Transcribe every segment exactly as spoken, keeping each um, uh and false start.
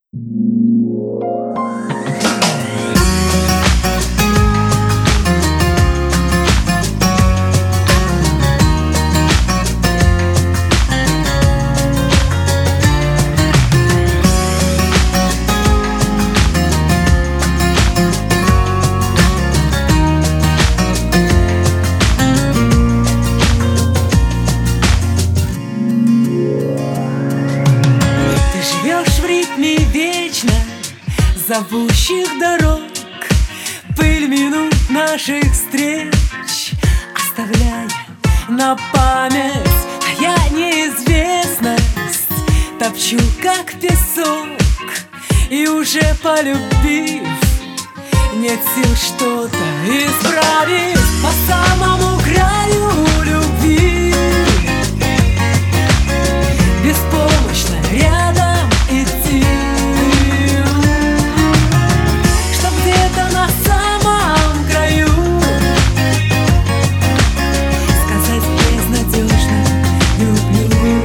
Вечно зовущих дорог, пыль минут наших встреч оставляя на память, а я неизвестность топчу, как песок. И уже полюбив, нет сил что-то исправить. По самому краю любви беспомощно рядом идти, чтоб где-то на самом краю сказать безнадежно люблю.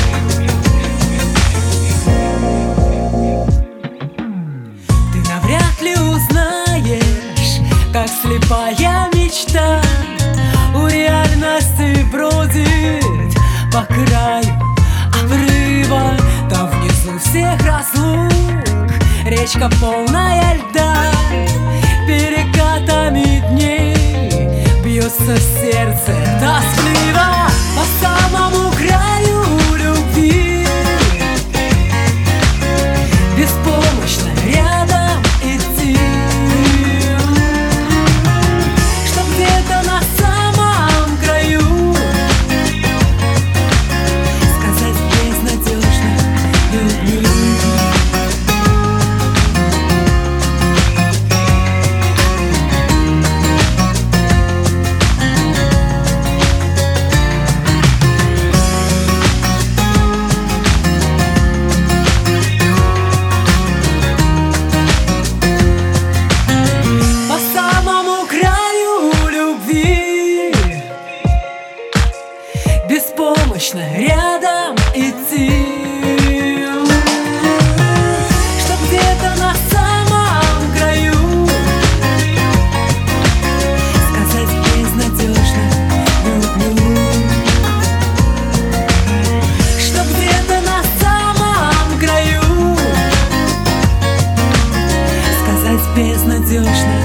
Ты навряд ли узнаешь, как слепая мечта у реальности бродит по краю обрыва. Там внизу всех разлук речка полная льда, перекатами дней бьется сердце тоскливо. По самому краю любви беспомощно рядом идти, чтоб где-то на самом краю сказать безнадежно люблю. По самому краю любви беспомощно рядом идти, чтоб где-то на самом краю сказать безнадежно люблю. Чтоб где-то на самом краю сказать безнадежно